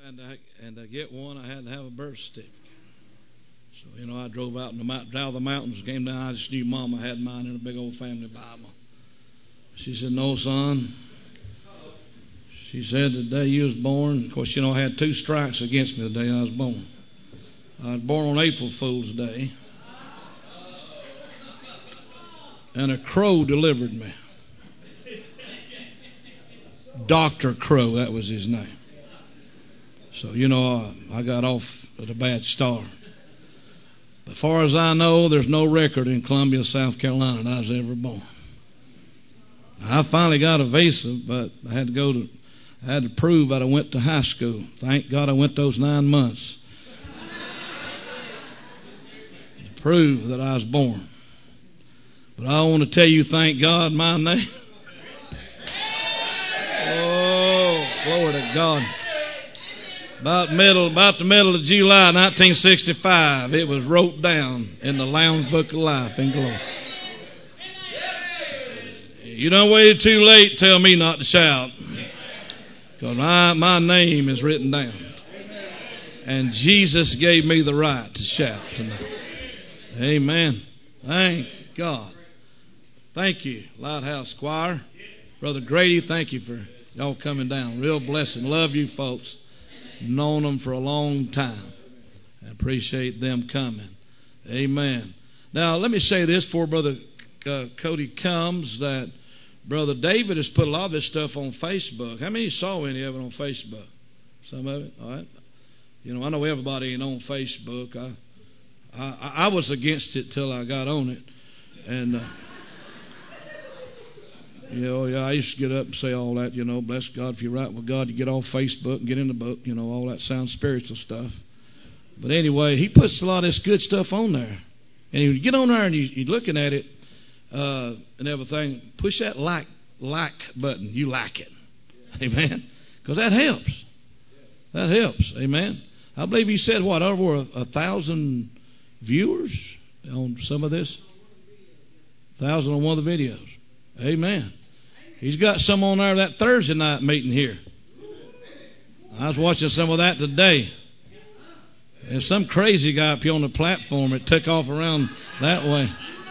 And to get one, I had to have a birth certificate. So, I drove out in the mountains, came down. I just knew Mama had mine in a big old family Bible. She said, "No, son." She said, "The day you was born," of course, I had 2 strikes against me the day I was born. I was born on April Fool's Day. And a crow delivered me. Dr. Crow, that was his name. So, I got off at a bad start. As far as I know, there's no record in Columbia, South Carolina that I was ever born. I finally got a visa, but I had to prove that I went to high school. Thank God I went those 9 months to prove that I was born. But I want to tell you, thank God, my name. Oh, glory to God. About the middle of July 1965, it was wrote down in the Lamb's Book of Life in glory. You don't wait too late to tell me not to shout, because my name is written down. And Jesus gave me the right to shout tonight. Amen. Thank God. Thank you, Lighthouse Choir. Brother Grady, thank you for y'all coming down. Real blessing. Love you folks. Known them for a long time. I appreciate them coming. Amen. Now, let me say this before Brother Cody comes, that Brother David has put a lot of this stuff on Facebook. How many saw any of it on Facebook? Some of it? All right. I know everybody ain't on Facebook. I was against it till I got on it. And, I used to get up and say all that, bless God, if you're right with God, you get off Facebook and get in the book, all that sounds spiritual stuff. But anyway, he puts a lot of this good stuff on there. And you get on there and you're looking at it and everything, push that like button. You like it. Amen. Because that helps. That helps. Amen. I believe he said, over 1,000 viewers on some of this? 1,000 on one of the videos. Amen. He's got some on there that Thursday night meeting here. I was watching some of that today. There's some crazy guy up here on the platform that took off around that way.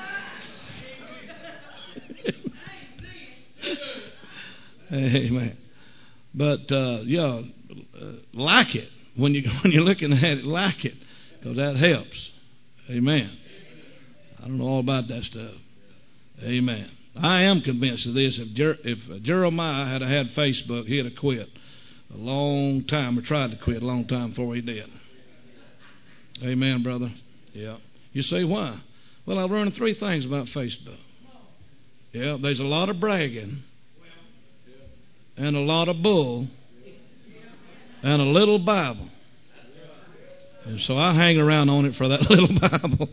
Amen. But like it when you're looking at it, like it, because that helps. Amen. I don't know all about that stuff. Amen. I am convinced of this. If Jeremiah had had Facebook, he'd have quit a long time, or tried to quit a long time before he did. Amen, brother. Yeah. You say why? Well, I've learned 3 things about Facebook. Yeah, there's a lot of bragging, and a lot of bull, and a little Bible. And so I hang around on it for that little Bible.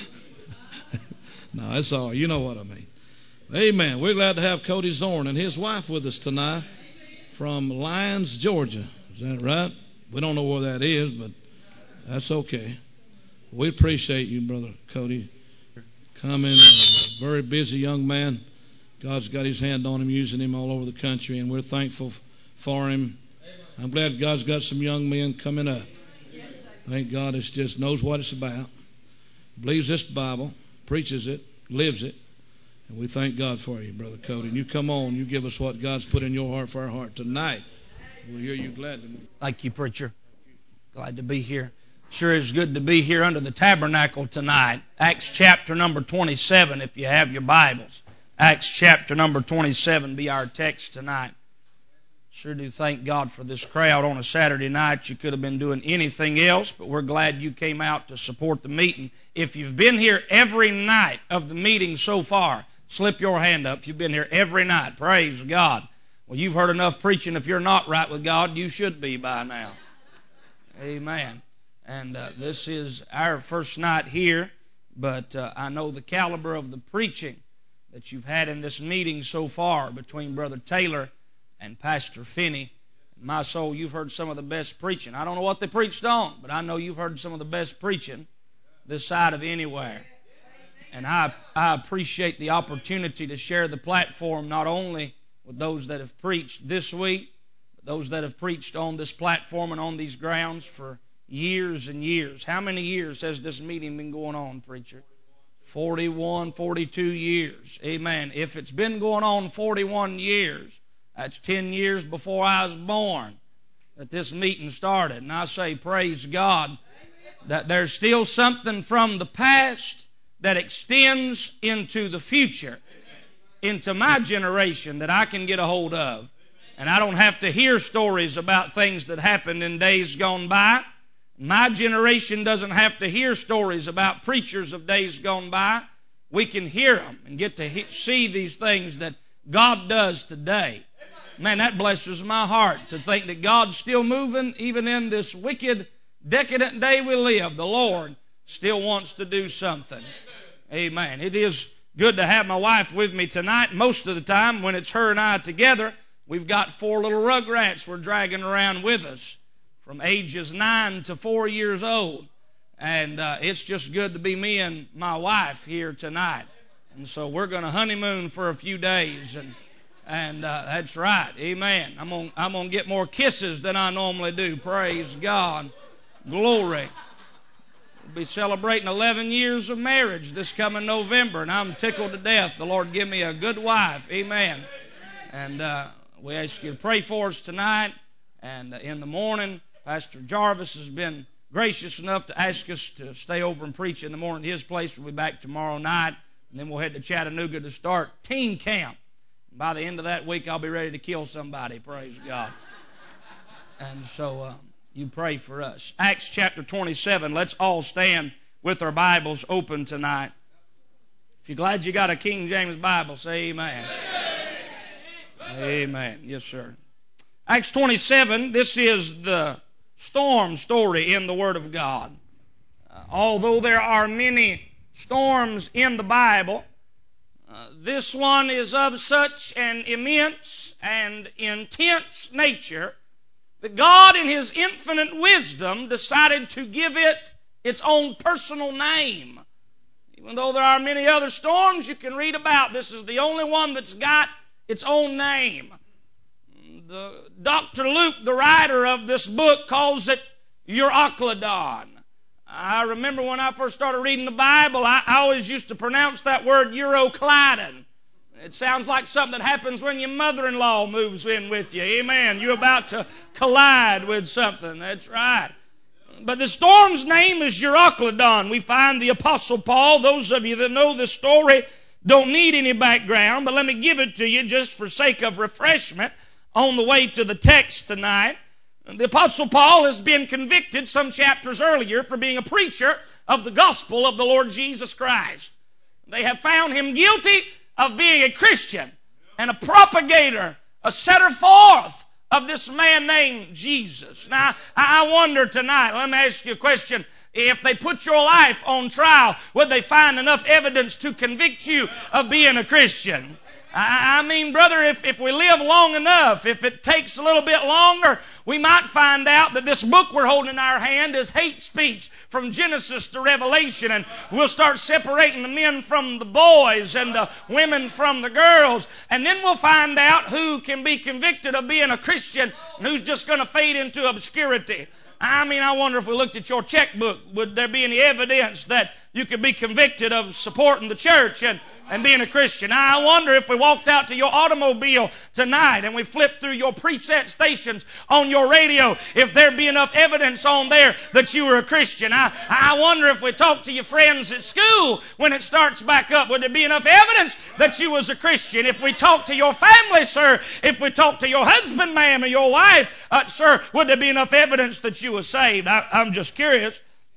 No, it's all right. You know what I mean. Amen. We're glad to have Cody Zorn and his wife with us tonight from Lyons, Georgia. Is that right? We don't know where that is, but that's okay. We appreciate you, Brother Cody, coming. A very busy young man. God's got his hand on him, using him all over the country, and we're thankful for him. I'm glad God's got some young men coming up. Thank God it just knows what it's about, believes this Bible, preaches it, lives it. And we thank God for you, Brother Cody. And you come on, you give us what God's put in your heart for our heart tonight. We'll hear you gladly. Thank you, preacher. Glad to be here. Sure is good to be here under the tabernacle tonight. Acts chapter number 27, if you have your Bibles. Acts chapter number 27 be our text tonight. Sure do thank God for this crowd on a Saturday night. You could have been doing anything else, but we're glad you came out to support the meeting. If you've been here every night of the meeting so far, slip your hand up if you've been here every night. Praise God. Well, you've heard enough preaching. If you're not right with God, you should be by now. Amen. And this is our first night here, but I know the caliber of the preaching that you've had in this meeting so far between Brother Taylor and Pastor Finney. My soul, you've heard some of the best preaching. I don't know what they preached on, but I know you've heard some of the best preaching this side of anywhere. And I appreciate the opportunity to share the platform not only with those that have preached this week, those that have preached on this platform and on these grounds for years and years. How many years has this meeting been going on, preacher? 41, 42 years. Amen. If it's been going on 41 years, that's 10 years before I was born that this meeting started. And I say, praise God, that there's still something from the past that extends into the future, into my generation, that I can get a hold of. And I don't have to hear stories about things that happened in days gone by. My generation doesn't have to hear stories about preachers of days gone by. We can hear them and get to see these things that God does today. Man, that blesses my heart to think that God's still moving even in this wicked, decadent day we live. The Lord still wants to do something. Amen. It is good to have my wife with me tonight. Most of the time when it's her and I together, we've got 4 little rugrats we're dragging around with us from ages 9 to 4 years old. And it's just good to be me and my wife here tonight. And so we're going to honeymoon for a few days. And that's right. Amen. I'm gonna get more kisses than I normally do. Praise God. Glory. We'll be celebrating 11 years of marriage this coming November. And I'm tickled to death. The Lord give me a good wife. Amen. And we ask you to pray for us tonight. And in the morning, Pastor Jarvis has been gracious enough to ask us to stay over and preach in the morning at his place. We'll be back tomorrow night. And then we'll head to Chattanooga to start teen camp. By the end of that week, I'll be ready to kill somebody. Praise God. And so you pray for us. Acts chapter 27. Let's all stand with our Bibles open tonight. If you're glad you got a King James Bible, say amen. Amen. Yes, sir. Acts 27, this is the storm story in the Word of God. Although there are many storms in the Bible, this one is of such an immense and intense nature that God in His infinite wisdom decided to give it its own personal name. Even though there are many other storms you can read about, this is the only one that's got its own name. Dr. Luke, the writer of this book, calls it Euroclydon. I remember when I first started reading the Bible, I always used to pronounce that word Euroclydon. It sounds like something that happens when your mother-in-law moves in with you. Amen. You're about to collide with something. That's right. But the storm's name is Euroclydon. We find the Apostle Paul. Those of you that know this story don't need any background, but let me give it to you just for sake of refreshment on the way to the text tonight. The Apostle Paul has been convicted some chapters earlier for being a preacher of the gospel of the Lord Jesus Christ. They have found him guilty of being a Christian and a propagator, a setter forth of this man named Jesus. Now, I wonder tonight, let me ask you a question. If they put your life on trial, would they find enough evidence to convict you of being a Christian? I mean, brother, if we live long enough, if it takes a little bit longer, we might find out that this book we're holding in our hand is hate speech from Genesis to Revelation, and we'll start separating the men from the boys and the women from the girls, and then we'll find out who can be convicted of being a Christian and who's just going to fade into obscurity. I mean, I wonder if we looked at your checkbook, would there be any evidence that you could be convicted of supporting the church and being a Christian? I wonder if we walked out to your automobile tonight and we flipped through your preset stations on your radio, if there'd be enough evidence on there that you were a Christian. I wonder if we talked to your friends at school when it starts back up, would there be enough evidence that you was a Christian? If we talked to your family, sir, if we talked to your husband, ma'am, or your wife, sir, would there be enough evidence that you were saved? I'm just curious.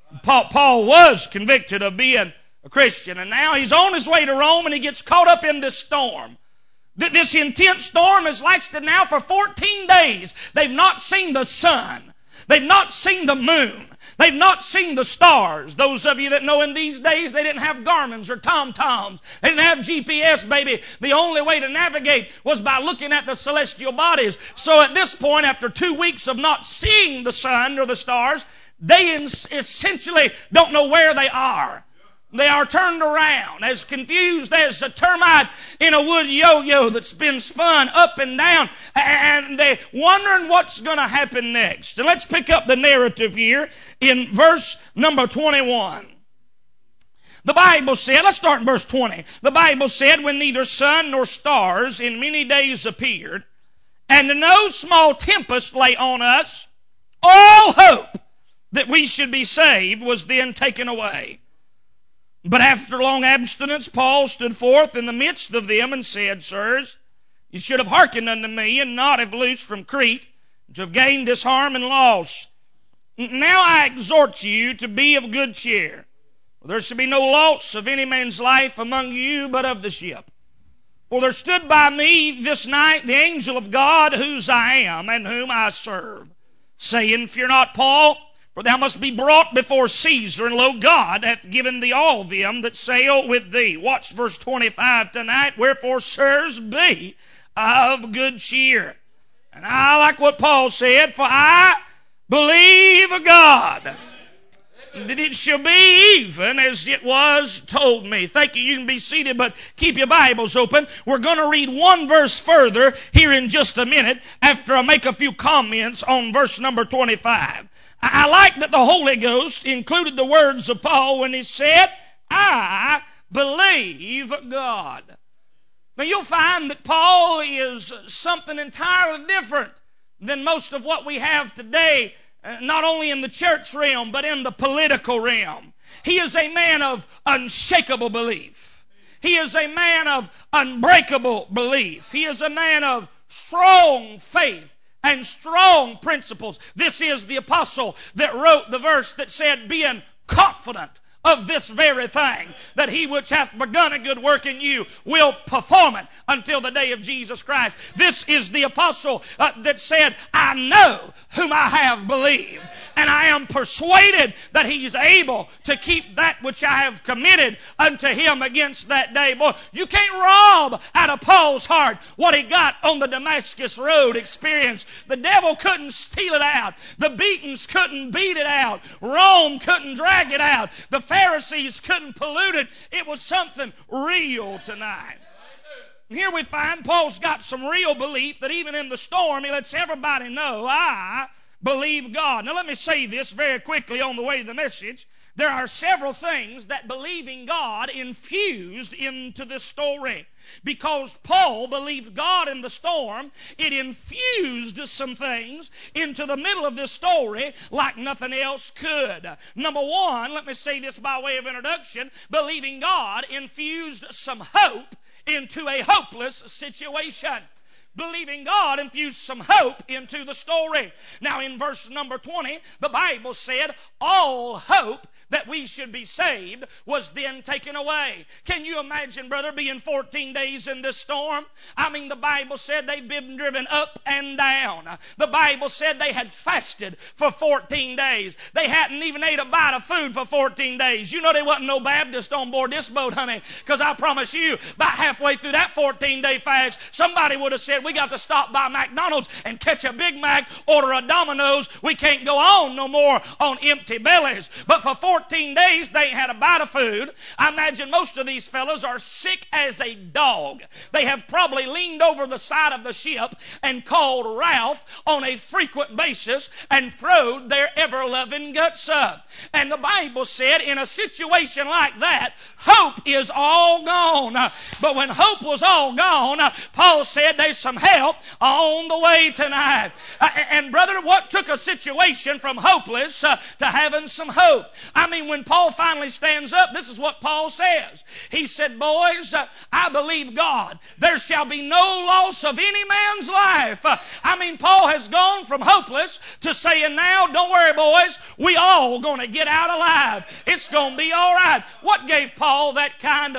Paul was convicted of being a Christian, and now he's on his way to Rome, and he gets caught up in this storm. This intense storm has lasted now for 14 days. They've not seen the sun. They've not seen the moon. They've not seen the stars. Those of you that know in these days they didn't have Garmin's or TomToms. They didn't have GPS, baby. The only way to navigate was by looking at the celestial bodies. So at this point, after 2 weeks of not seeing the sun or the stars, they essentially don't know where they are. They are turned around, as confused as a termite in a wood yo-yo that's been spun up and down, and they're wondering what's going to happen next. And let's pick up the narrative here in verse number 21. The Bible said, let's start in verse 20. The Bible said, when neither sun nor stars in many days appeared, and no small tempest lay on us, all hope that we should be saved was then taken away. But after long abstinence, Paul stood forth in the midst of them and said, Sirs, you should have hearkened unto me, and not have loosed from Crete, to have gained this harm and loss. Now I exhort you to be of good cheer. For there should be no loss of any man's life among you, but of the ship. For there stood by me this night the angel of God, whose I am, and whom I serve, saying, Fear not, Paul, for thou must be brought before Caesar, and lo, God hath given thee all them that sail with thee. Watch verse 25 tonight. Wherefore, sirs, be of good cheer. And I like what Paul said, for I believe God that it shall be even as it was told me. Thank you. You can be seated, but keep your Bibles open. We're going to read one verse further here in just a minute after I make a few comments on verse number 25. I like that the Holy Ghost included the words of Paul when he said, I believe God. Now you'll find that Paul is something entirely different than most of what we have today, not only in the church realm, but in the political realm. He is a man of unshakable belief. He is a man of unbreakable belief. He is a man of strong faith and strong principles. This is the apostle that wrote the verse that said, being confident of this very thing, that he which hath begun a good work in you will perform it until the day of Jesus Christ. This is the apostle that said, I know whom I have believed, and I am persuaded that he is able to keep that which I have committed unto him against that day. Boy, you can't rob out of Paul's heart what he got on the Damascus Road experience. The devil couldn't steal it out. The beatings couldn't beat it out. Rome couldn't drag it out. The Pharisees couldn't pollute it. It was something real tonight. Here we find Paul's got some real belief that even in the storm he lets everybody know, I believe God. Now let me say this very quickly on the way to the message. There are several things that believing God infused into this story. Because Paul believed God in the storm, it infused some things into the middle of this story like nothing else could. Number one, let me say this by way of introduction, believing God infused some hope into a hopeless situation. Believing God infused some hope into the story. Now in verse number 20, the Bible said, all hope that we should be saved was then taken away. Can you imagine, brother, being 14 days in this storm? I mean, the Bible said they've been driven up and down. The Bible said they had fasted for 14 days. They hadn't even ate a bite of food for 14 days. You know there wasn't no Baptist on board this boat, honey, because I promise you, about halfway through that 14-day fast, somebody would have said, we got to stop by McDonald's and catch a Big Mac, order a Domino's. We can't go on no more on empty bellies. But for 14 days, they ain't had a bite of food. I imagine most of these fellows are sick as a dog. They have probably leaned over the side of the ship and called Ralph on a frequent basis and throwed their ever-loving guts up. And the Bible said in a situation like that, hope is all gone. But when hope was all gone, Paul said there's some help on the way tonight. And brother, what took a situation from hopeless to having some hope? I mean, when Paul finally stands up, this is what Paul says. He said, boys, I believe God. There shall be no loss of any man's life. I mean, Paul has gone from hopeless to saying now, don't worry, boys, we all going to get out alive. It's going to be all right. What gave Paul that kind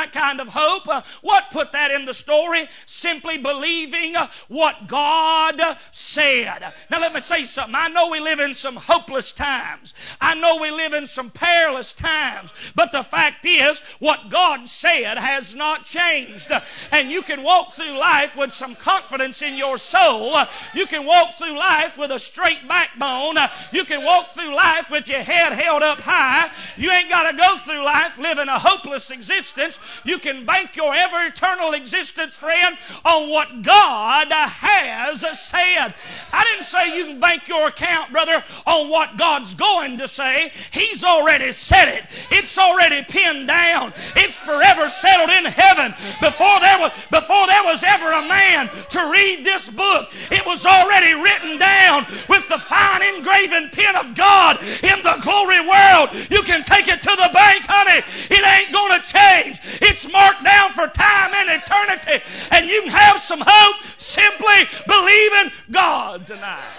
of hope? What put that in the story? Simply believing what God said. Now let me say something. I know we live in some hopeless times. I know we live in some perilous times. But the fact is, what God said has not changed. And you can walk through life with some confidence in your soul. You can walk through life with a straight backbone. You can walk through life with your head held up high. You ain't got to go through life living a hopeless existence. You can bank your ever eternal existence, friend, on what God has said. I didn't say you can bank your account, brother, on what God's going to say. He's already said it. It's already pinned down. It's forever settled in heaven. Before there was ever a man to read this book, it was already written down with the fine engraven pen of God in the glory world. You can take it to the bank, honey. It ain't going to change. It's marked down for time and eternity. And you can have some hope simply believing God tonight.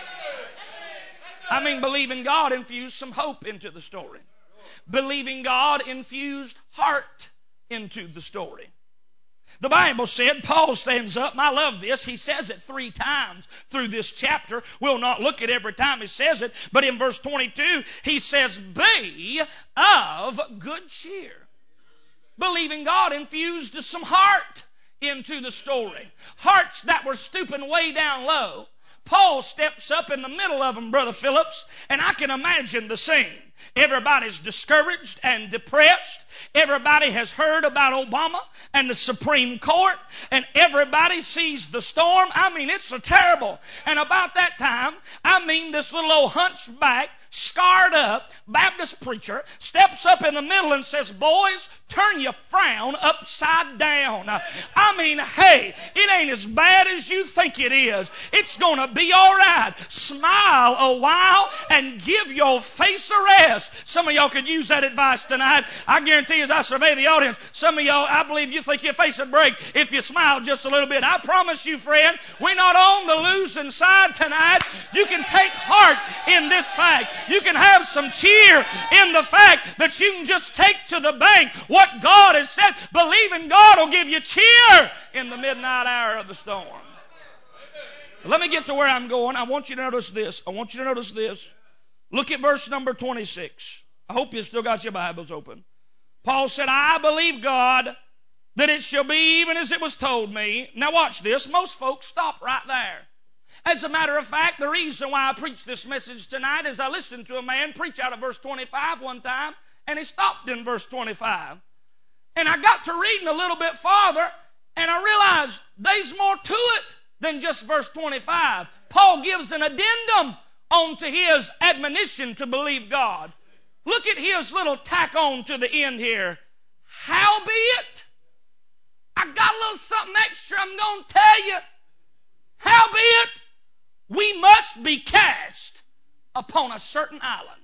I mean, believing God infused some hope into the story. Believing God infused heart into the story. The Bible said, Paul stands up, and I love this. He says it 3 times through this chapter. We'll not look at every time he says it, but in verse 22, he says, be of good cheer. Believing God infused some heart into the story. Hearts that were stooping way down low. Paul steps up in the middle of them, Brother Phillips, and I can imagine the scene. Everybody's discouraged and depressed. Everybody has heard about Obama and the Supreme Court, and everybody sees the storm. I mean, it's so terrible. And about that time, this little old hunchback, scarred up Baptist preacher steps up in the middle and says, boys, turn your frown upside down. Hey, it ain't as bad as you think it is. It's going to be all right. Smile a while and give your face a rest. Some of y'all could use that advice tonight. I guarantee as I survey the audience, some of y'all, I believe you think your face would break if you smiled just a little bit. I promise you, friend, we're not on the losing side tonight. You can take heart in this fact. You can have some cheer in the fact that you can just take to the bank what God has said. Believing God will give you cheer in the midnight hour of the storm. Let me get to where I'm going. I want you to notice this. Look at verse number 26. I hope you still got your Bibles open. Paul said, I believe God that it shall be even as it was told me. Now watch this. Most folks stop right there. As a matter of fact, the reason why I preach this message tonight is I listened to a man preach out of verse 25 one time, and he stopped in verse 25. And I got to reading a little bit farther, and I realized there's more to it than just verse 25. Paul gives an addendum onto his admonition to believe God. Look at his little tack on to the end here. Howbeit, I got a little something extra I'm going to tell you. Howbeit, we must be cast upon a certain island.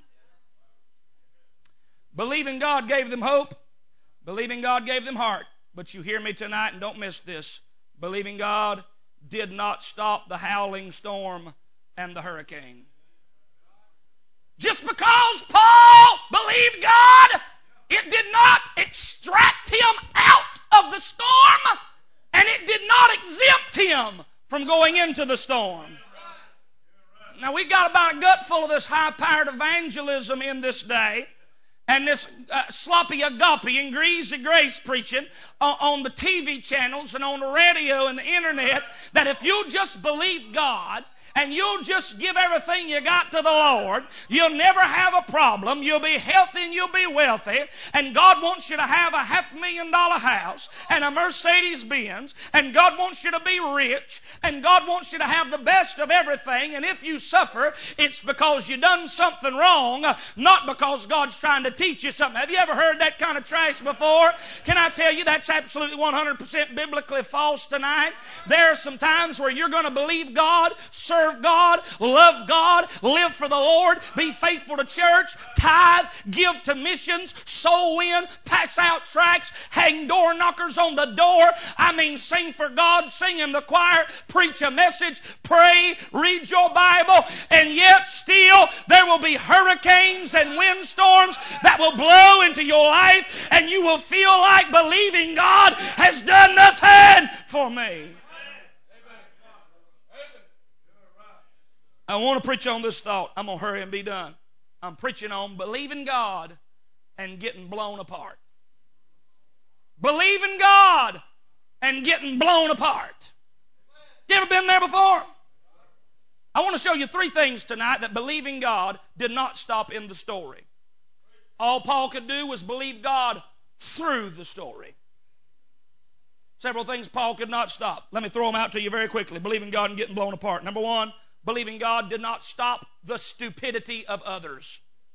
Believing God gave them hope. Believing God gave them heart. But you hear me tonight, and don't miss this. Believing God did not stop the howling storm and the hurricane. Just because Paul believed God, it did not extract him out of the storm, and it did not exempt him from going into the storm. Now, we got about a gut full of this high-powered evangelism in this day, and this sloppy agape and greasy grace preaching on the TV channels and on the radio and the internet, that if you'll just believe God and you'll just give everything you got to the Lord, you'll never have a problem. You'll be healthy and you'll be wealthy. And God wants you to have a $500,000 house and a Mercedes-Benz. And God wants you to be rich. And God wants you to have the best of everything. And if you suffer, it's because you done something wrong, not because God's trying to teach you something. Have you ever heard that kind of trash before? Can I tell you that's absolutely 100% biblically false tonight? There are some times where you're going to believe God, serve God, love God, live for the Lord, be faithful to church, tithe, give to missions, soul win, pass out tracts, hang door knockers on the door. Sing for God, sing in the choir, preach a message, pray, read your Bible, and yet still there will be hurricanes and windstorms that will blow into your life, and you will feel like believing God has done nothing for me. I want to preach on this thought. I'm going to hurry and be done. I'm preaching on believing God and getting blown apart. Believing God and getting blown apart. You ever been there before? I want to show you three things tonight that believing God did not stop in the story. All Paul could do was believe God through the story. Several things Paul could not stop. Let me throw them out to you very quickly. Believing God and getting blown apart. Number one, believing God did not stop the stupidity of others.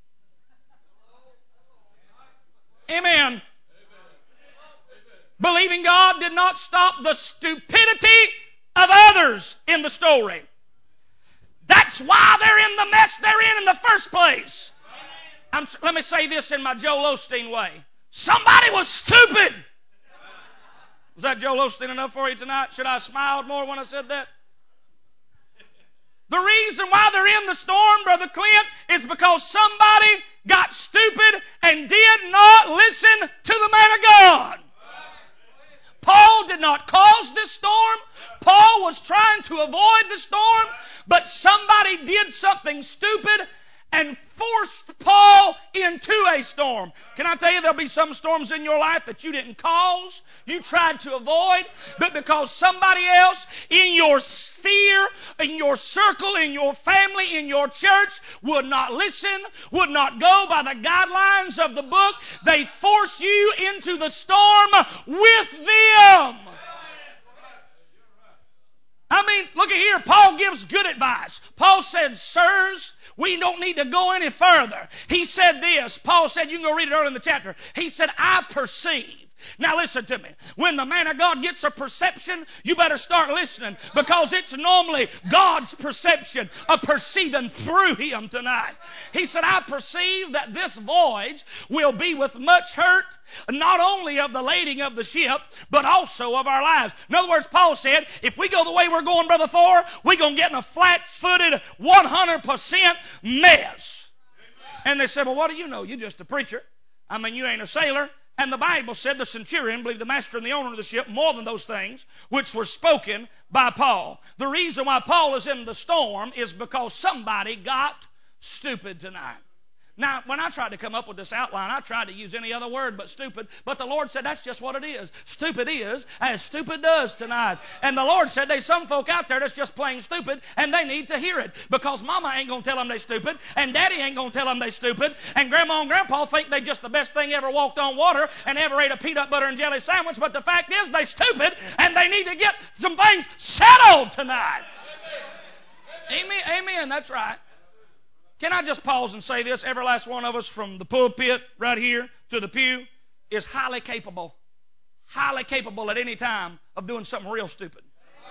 Amen. Believing God did not stop the stupidity of others in the story. That's why they're in the mess they're in the first place. Let me say this in my Joel Osteen way. Somebody was stupid. Was that Joel Osteen enough for you tonight? Should I have smiled more when I said that? The reason why they're in the storm, Brother Clint, is because somebody got stupid and did not listen to the man of God. Paul did not cause this storm. Paul was trying to avoid the storm, but somebody did something stupid and forced Paul into a storm. Can I tell you, there'll be some storms in your life that you didn't cause, you tried to avoid, but because somebody else in your sphere, in your circle, in your family, in your church would not listen, would not go by the guidelines of the book, they force you into the storm with them. I mean, look at here. Paul gives good advice. Paul said, sirs, we don't need to go any further. He said this. Paul said, you can go read it early in the chapter. He said, I perceive. Now listen to me. When the man of God gets a perception, you better start listening, because it's normally God's perception of perceiving through him tonight. He said, I perceive that this voyage will be with much hurt, not only of the lading of the ship, but also of our lives. In other words, Paul said, if we go the way we're going, Brother Thor, we're going to get in a flat-footed 100% mess. And they said, well, what do you know? You're just a preacher. I mean, you ain't a sailor. And the Bible said the centurion believed the master and the owner of the ship more than those things which were spoken by Paul. The reason why Paul is in the storm is because somebody got stupid tonight. Now, when I tried to come up with this outline, I tried to use any other word but stupid. But the Lord said that's just what it is. Stupid is as stupid does tonight. And the Lord said there's some folk out there that's just plain stupid, and they need to hear it. Because Mama ain't going to tell them they stupid, and Daddy ain't going to tell them they stupid, and Grandma and Grandpa think they just the best thing ever walked on water and ever ate a peanut butter and jelly sandwich. But the fact is they stupid, and they need to get some things settled tonight. Amen. Amen. That's right. Can I just pause and say this? Every last one of us, from the pulpit right here to the pew, is highly capable at any time of doing something real stupid.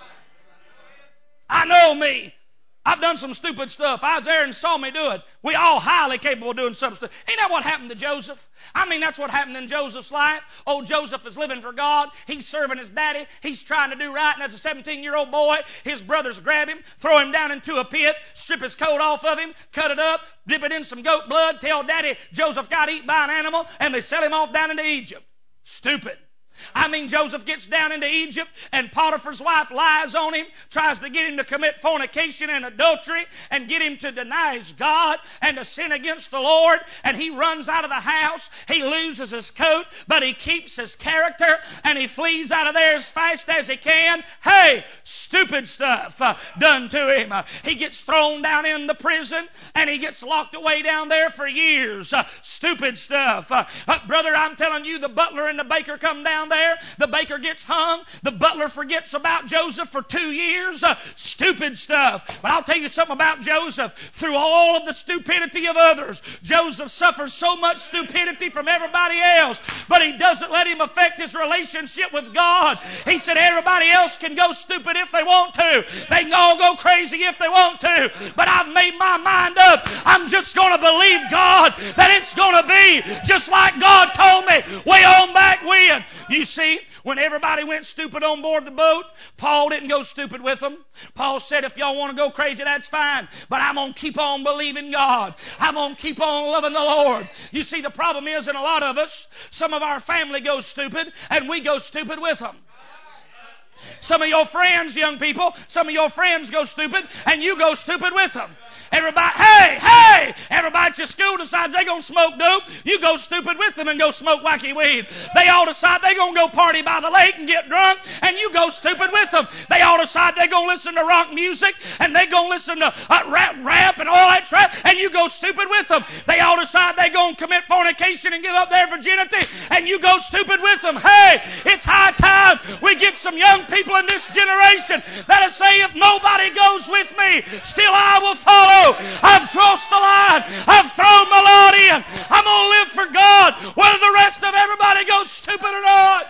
I know me. I've done some stupid stuff. I was there and saw me do it. We all highly capable of doing something stupid. Ain't that what happened to Joseph? I mean, that's what happened in Joseph's life. Old Joseph is living for God. He's serving his daddy. He's trying to do right. And as a 17-year-old boy, his brothers grab him, throw him down into a pit, strip his coat off of him, cut it up, dip it in some goat blood, tell daddy Joseph got eaten by an animal, and they sell him off down into Egypt. Stupid. I mean, Joseph gets down into Egypt, and Potiphar's wife lies on him, tries to get him to commit fornication and adultery, and get him to deny his God and to sin against the Lord, and he runs out of the house. He loses his coat, but he keeps his character, and he flees out of there as fast as he can. Hey, stupid stuff done to him. He gets thrown down in the prison, and he gets locked away down there for years. Stupid stuff. Brother, I'm telling you, the butler and the baker come down there. The baker gets hung. The butler forgets about Joseph for 2 years. Stupid stuff. But I'll tell you something about Joseph. Through all of the stupidity of others, Joseph suffers so much stupidity from everybody else, but he doesn't let him affect his relationship with God. He said everybody else can go stupid if they want to. They can all go crazy if they want to. But I've made my mind up. I'm just going to believe God that it's going to be just like God told me way on back when. You see, when everybody went stupid on board the boat, Paul didn't go stupid with them. Paul said, if y'all want to go crazy, that's fine. But I'm going to keep on believing God. I'm going to keep on loving the Lord. You see, the problem is in a lot of us, some of our family goes stupid, and we go stupid with them. Some of your friends, young people, some of your friends go stupid, and you go stupid with them. Everybody at your school decides they're going to smoke dope, you go stupid with them and go smoke wacky weed. They all decide they're going to go party by the lake and get drunk, and you go stupid with them. They all decide they're going to listen to rock music, and they're going to listen to rap and all that crap, and you go stupid with them. They all decide they're going to commit fornication and give up their virginity, and you go stupid with them. Hey, it's high time we get some young people in this generation that'll say, if nobody goes with me, still I will follow. I've crossed the line. I've thrown my lot in. I'm going to live for God, whether the rest of everybody goes stupid or not.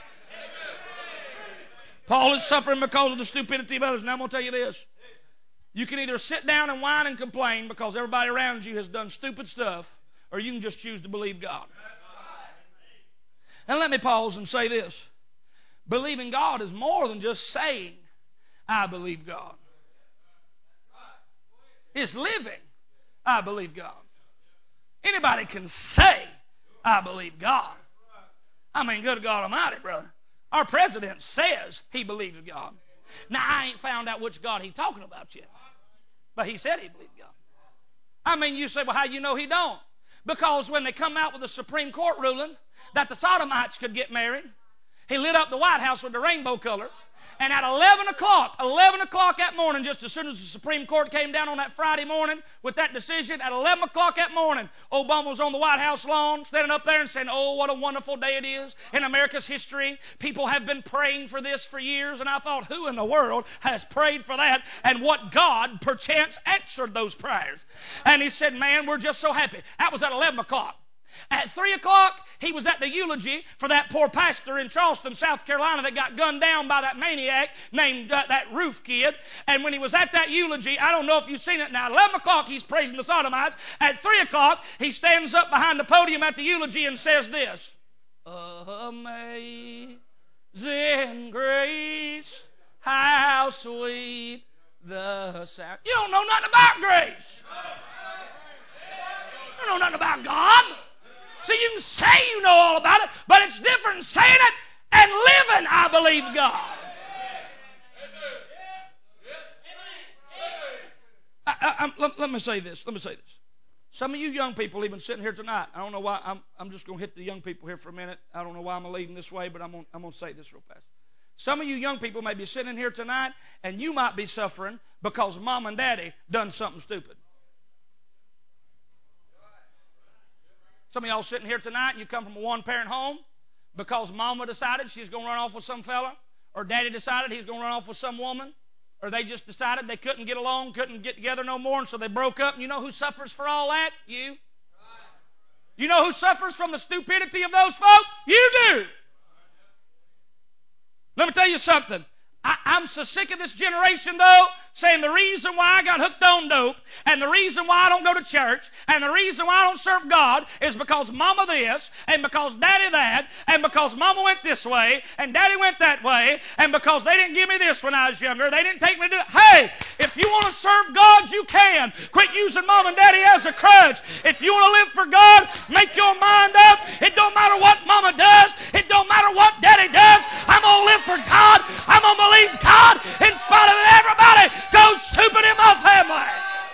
Paul is suffering because of the stupidity of others. Now I'm going to tell you this. You can either sit down and whine and complain because everybody around you has done stupid stuff, or you can just choose to believe God. And let me pause and say this. Believing God is more than just saying, I believe God. It's living, I believe God. Anybody can say, I believe God. I mean, good God Almighty, brother. Our president says he believes God. Now, I ain't found out which God he's talking about yet. But he said he believed God. I mean, you say, well, how you know he don't? Because when they come out with the Supreme Court ruling that the Sodomites could get married, he lit up the White House with the rainbow colors. And at 11 o'clock that morning, just as soon as the Supreme Court came down on that Friday morning with that decision, at 11 o'clock that morning, Obama was on the White House lawn, standing up there and saying, oh, what a wonderful day it is in America's history. People have been praying for this for years. And I thought, who in the world has prayed for that? And what God, perchance, answered those prayers. And he said, man, we're just so happy. That was at 11 o'clock. At 3 o'clock, he was at the eulogy for that poor pastor in Charleston, South Carolina, that got gunned down by that maniac named that Roof Kid. And when he was at that eulogy, I don't know if you've seen it now, at 11 o'clock he's praising the Sodomites. At 3 o'clock, he stands up behind the podium at the eulogy and says this, Amazing grace, how sweet the sound. You don't know nothing about grace. You don't know nothing about God. See, you can say you know all about it, but it's different saying it and living, I believe God. Let me say this. Some of you young people even sitting here tonight, I don't know why, I'm just going to hit the young people here for a minute. I don't know why I'm leading this way, but I'm going to say this real fast. Some of you young people may be sitting here tonight, and you might be suffering because mom and daddy done something stupid. Some of y'all sitting here tonight, and you come from a one-parent home because mama decided she's going to run off with some fella, or daddy decided he's going to run off with some woman, or they just decided they couldn't get along, couldn't get together no more, and so they broke up. And you know who suffers for all that? You. You know who suffers from the stupidity of those folk? You do. Let me tell you something. I'm so sick of this generation, though, saying the reason why I got hooked on dope, and the reason why I don't go to church, and the reason why I don't serve God is because mama this, and because daddy that, and because mama went this way, and daddy went that way, and because they didn't give me this when I was younger, they didn't take me to do it. Hey, if you want to serve God, you can. Quit using mom and daddy as a crutch. If you want to live for God, make your mind up. It don't matter what mama does. It don't matter what daddy does. I'm going to live for God. I'm going to believe God in spite of everybody goes stupid in my family.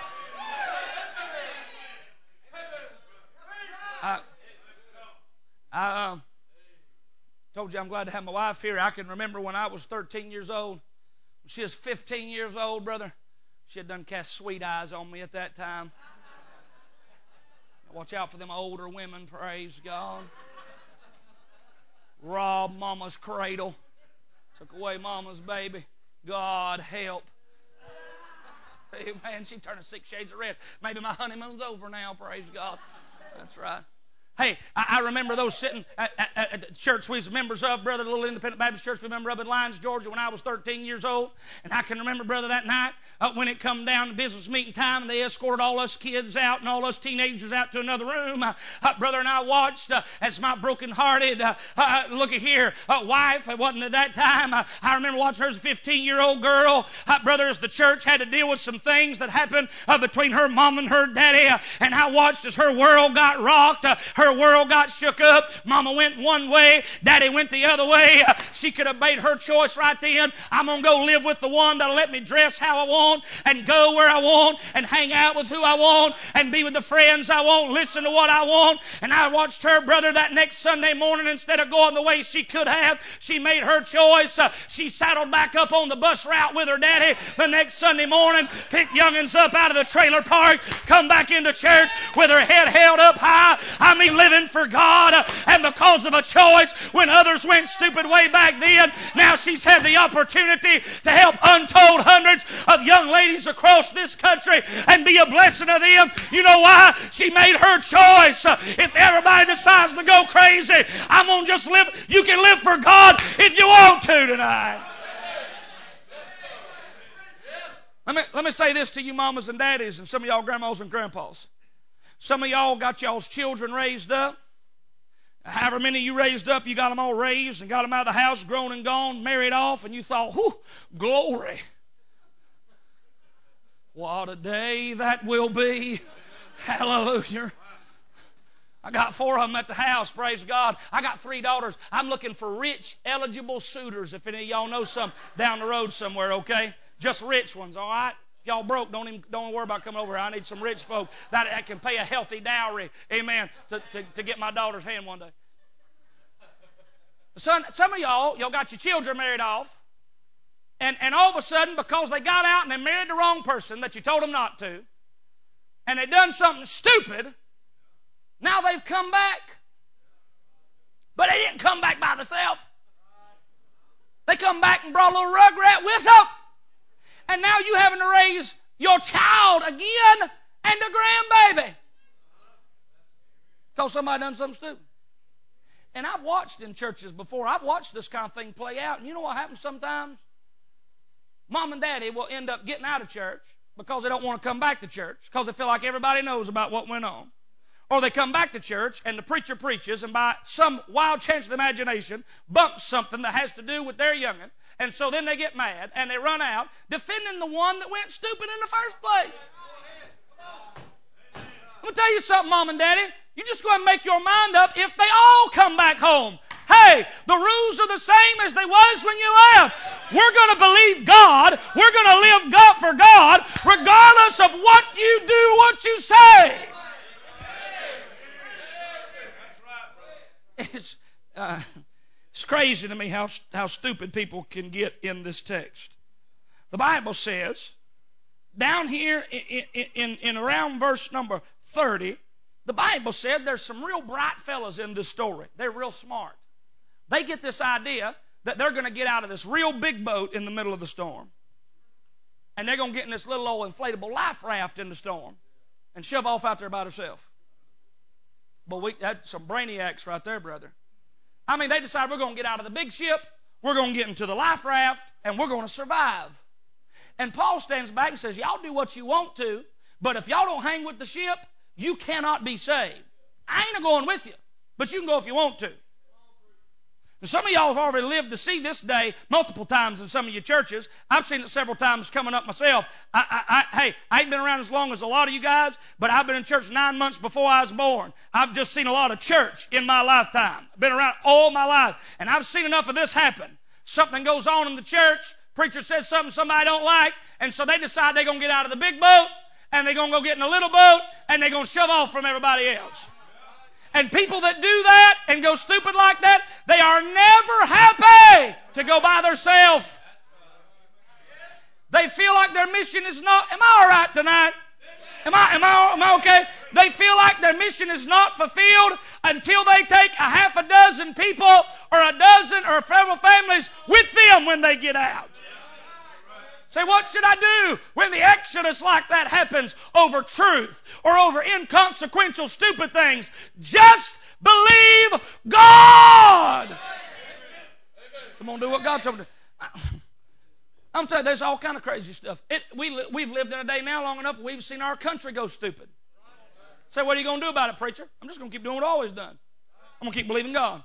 I told you I'm glad to have my wife here. I can remember when I was 13 years old. When she was 15 years old, brother, she had done cast sweet eyes on me at that time. Watch out for them older women, praise God. Robbed mama's cradle. Took away mama's baby. God help. Amen. She turned 6 shades of red. Maybe my honeymoon's over now, praise God. That's right. Hey, I remember those sitting at the church we was members of, brother, the little independent Baptist church we member of in Lyons, Georgia, when I was 13 years old. And I can remember, brother, that night when it come down to business meeting time and they escorted all us kids out and all us teenagers out to another room. Brother and I watched as my broken-hearted, look at here, wife, it wasn't at that time. I remember watching her as a 15-year-old girl. Brother, as the church had to deal with some things that happened between her mom and her daddy. And I watched as her world got rocked. Her world got shook up. Mama went one way. Daddy went the other way. She could have made her choice right then. I'm going to go live with the one that'll let me dress how I want and go where I want and hang out with who I want and be with the friends I want, listen to what I want. And I watched her, brother, that next Sunday morning, instead of going the way she could have, she made her choice. She saddled back up on the bus route with her daddy the next Sunday morning, picked youngins up out of the trailer park, come back into church with her head held up high. I mean, living for God. And because of a choice, when others went stupid way back then, now she's had the opportunity to help untold hundreds of young ladies across this country and be a blessing to them. You know why? She made her choice. If everybody decides to go crazy, I'm going to just live. You can live for God if you want to tonight. Let me say this to you mamas and daddies and some of y'all grandmas and grandpas. Some of y'all got y'all's children raised up. However many you raised up, you got them all raised and got them out of the house, grown and gone, married off, and you thought, whew, glory. What a day that will be. Hallelujah. I got 4 of them at the house, praise God. I got 3 daughters. I'm looking for rich, eligible suitors, if any of y'all know some down the road somewhere, okay? Just rich ones, all right? If y'all broke, don't worry about coming over here. I need some rich folk that can pay a healthy dowry, amen, to get my daughter's hand one day. Some of y'all got your children married off, and all of a sudden, because they got out and they married the wrong person that you told them not to, and they done something stupid, now they've come back. But they didn't come back by themselves. They come back and brought a little rugrat with them. And now you having to raise your child again and a grandbaby. Because somebody done something stupid. And I've watched in churches before. I've watched this kind of thing play out. And you know what happens sometimes? Mom and daddy will end up getting out of church because they don't want to come back to church because they feel like everybody knows about what went on. Or they come back to church and the preacher preaches and by some wild chance of the imagination bumps something that has to do with their young'un. And so then they get mad and they run out defending the one that went stupid in the first place. I'm going to tell you something, Mom and Daddy. You just go ahead and make your mind up if they all come back home. Hey, the rules are the same as they was when you left. We're going to believe God. We're going to live God for God regardless of what you do, what you say. It's crazy to me how stupid people can get in this text. The Bible says, down here in around verse number 30, the Bible said there's some real bright fellas in this story. They're real smart. They get this idea that they're going to get out of this real big boat in the middle of the storm. And they're going to get in this little old inflatable life raft in the storm and shove off out there by themselves. But that's some brainiacs right there, brother. I mean, they decide we're going to get out of the big ship, we're going to get into the life raft, and we're going to survive. And Paul stands back and says, y'all do what you want to, but if y'all don't hang with the ship, you cannot be saved. I ain't going with you, but you can go if you want to. And some of y'all have already lived to see this day multiple times in some of your churches. I've seen it several times coming up myself. Hey, I ain't been around as long as a lot of you guys, but I've been in church 9 months before I was born. I've just seen a lot of church in my lifetime. I've been around all my life, and I've seen enough of this happen. Something goes on in the church, preacher says something somebody don't like, and so they decide they're going to get out of the big boat, and they're going to go get in a little boat, and they're going to shove off from everybody else. And people that do that and go stupid like that, they are never happy to go by themselves. They feel like their mission is not... Am I all right tonight? Am I okay? They feel like their mission is not fulfilled until they take a half a dozen people or a dozen or several families with them when they get out. Say, what should I do when the exodus like that happens over truth or over inconsequential, stupid things? Just believe God. So I'm going to do what God told me to do. I'm telling you, there's all kind of crazy stuff. We've lived in a day now long enough, we've seen our country go stupid. Say, what are you going to do about it, preacher? I'm just going to keep doing what I've always done. I'm going to keep believing God.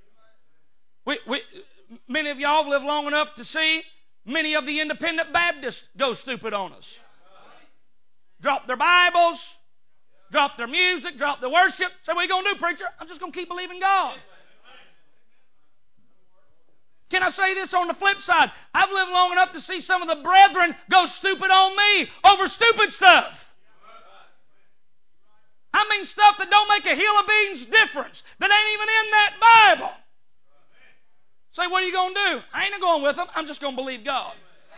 Many of y'all have lived long enough to see many of the independent Baptists go stupid on us. Drop their Bibles, drop their music, drop their worship. Say, what are you going to do, preacher? I'm just going to keep believing God. Can I say this on the flip side? I've lived long enough to see some of the brethren go stupid on me over stupid stuff. I mean stuff that don't make a hill of beans difference, that ain't even in that Bible. Say, what are you going to do? I ain't going with them. I'm just going to believe God.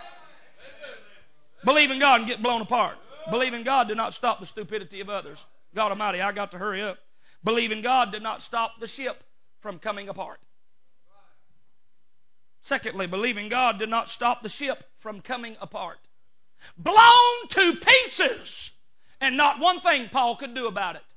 Believe in God and get blown apart. Believe in God did not stop the stupidity of others. God Almighty, I got to hurry up. Believe in God did not stop the ship from coming apart. Secondly, believing God did not stop the ship from coming apart. Blown to pieces, and not one thing Paul could do about it.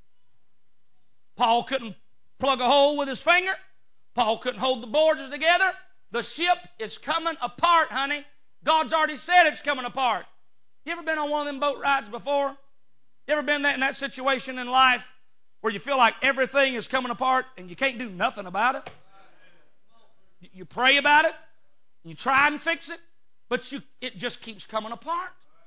Paul couldn't plug a hole with his finger. Paul couldn't hold the boards together. The ship is coming apart, honey. God's already said it's coming apart. You ever been on one of them boat rides before? You ever been in that situation in life where you feel like everything is coming apart and you can't do nothing about it? You pray about it, you try and fix it, but it just keeps coming apart.